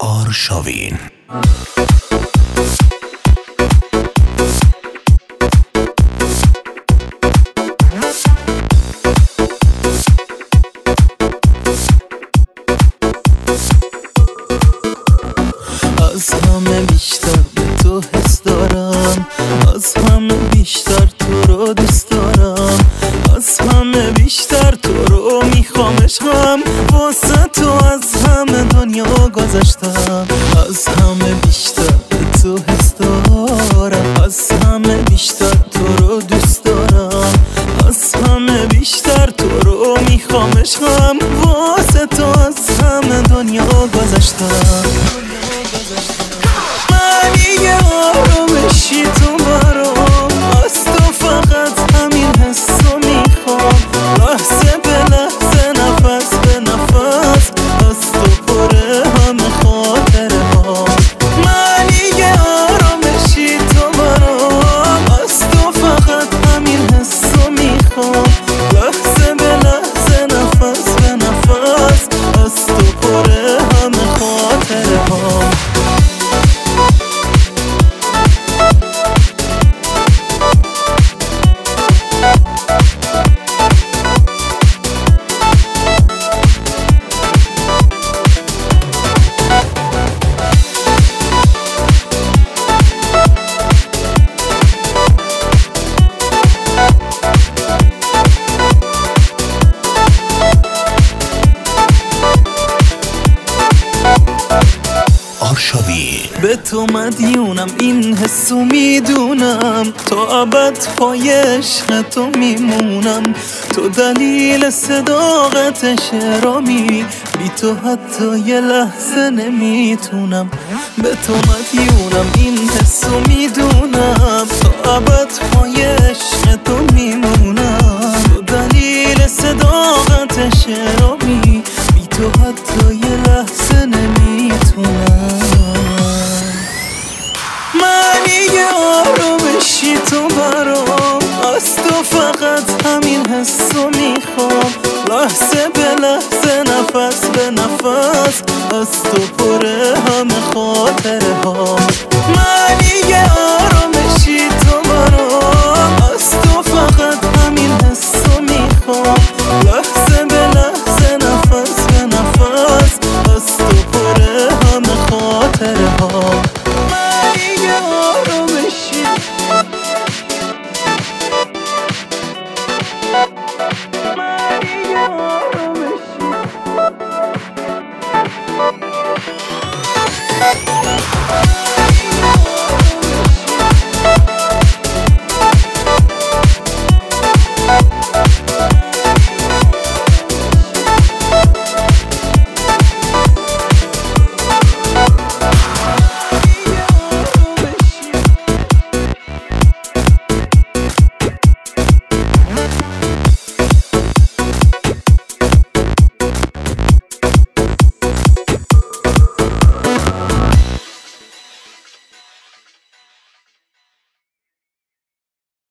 آرشاوین. از همه بیشتر به تو حس دارم، از همه بیشتر تو رو دوست دارم، از همه بیشتر تو رو میخوام عشقم، واسه تو از همه دنیا گذشتم. از همه بیشتر به تو حس دارم، از همه بیشتر تو رو دوست دارم، از همه بیشتر تو رو میخوام عشقم، واسه تو از همه دنیا گذشتم. من یه آرامشی تو برام، از تو فقط همین حسو میخوام، لحظه به لحظه نفس به نفس از تو پره همه خاطره ها. من یه آرامشی تو برام، از تو فقط همین حسو میخوام، لحظه به لحظه نفس به نفس از تو پره همه خاطره ها. به تو مدیونم، این حسو میدونم، تا ابد پای عشق تو میمونم، تو دلیل صداقت شرامی، بی تو حتی یه لحظه نمیتونم. به تو مدیونم، این حسو میدونم، تا ابد پای عشق تو میمونم، تو دلیل صداقت شرامی، بی تو حتی یه لحظه نمیتونم. من یه آرامشی تو برام، از تو فقط همین حسو میخوام، لحظه به لحظه نفس به نفس از تو پره همه خاطره ها. من یه آرامشی تو برام، از تو فقط همین حسو میخوام، لحظه به لحظه نفس به نفس از تو پره همه خاطره ها. Maria,